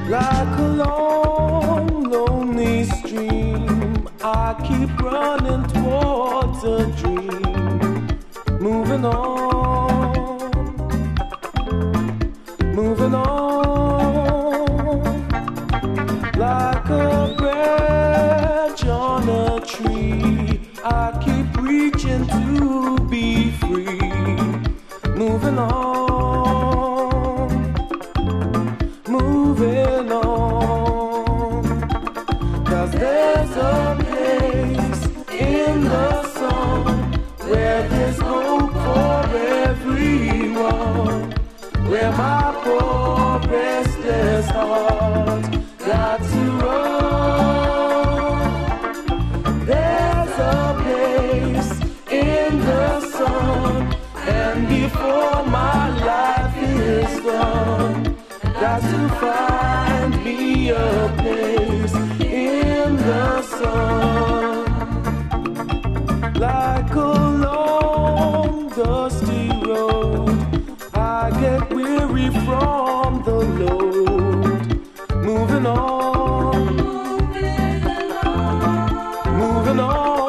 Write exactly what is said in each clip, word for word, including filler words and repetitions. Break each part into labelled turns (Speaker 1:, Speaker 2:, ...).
Speaker 1: Like a long, lonely stream, I keep running towards a dream. Moving on, moving on. Like a branch on a tree, I keep reaching to be free. Moving on, moving on. 'Cause there's a place in the sun where there's hope for everyone, where my poor restless heart got to run. There's a place in the sun, and before my life is done, got to find me a place in the sun. Like a long dusty road, I get weary from the load. Moving on, moving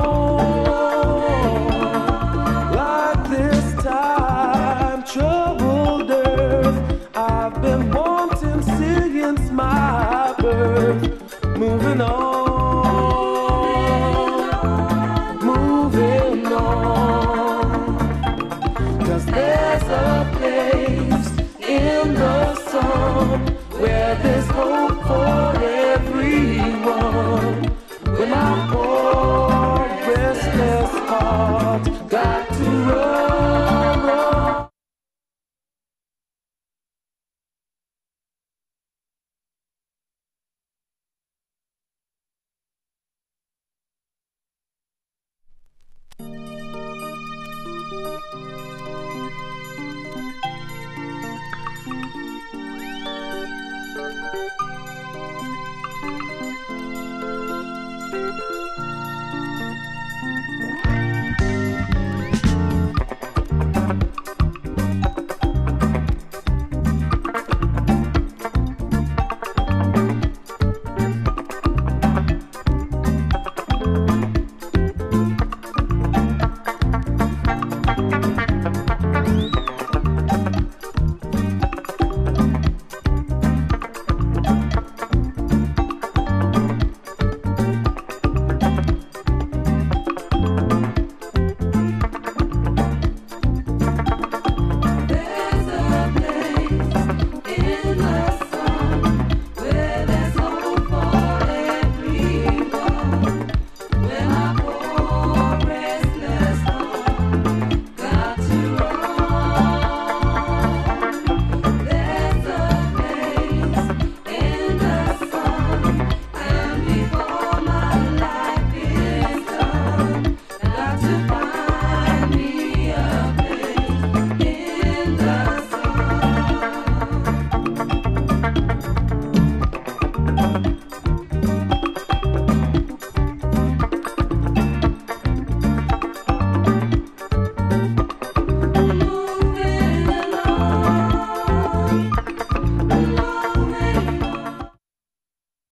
Speaker 1: on. Like this time troubled earth, I've been wanting since my birth. Moving on, moving on. 'Cause there's a place in the sun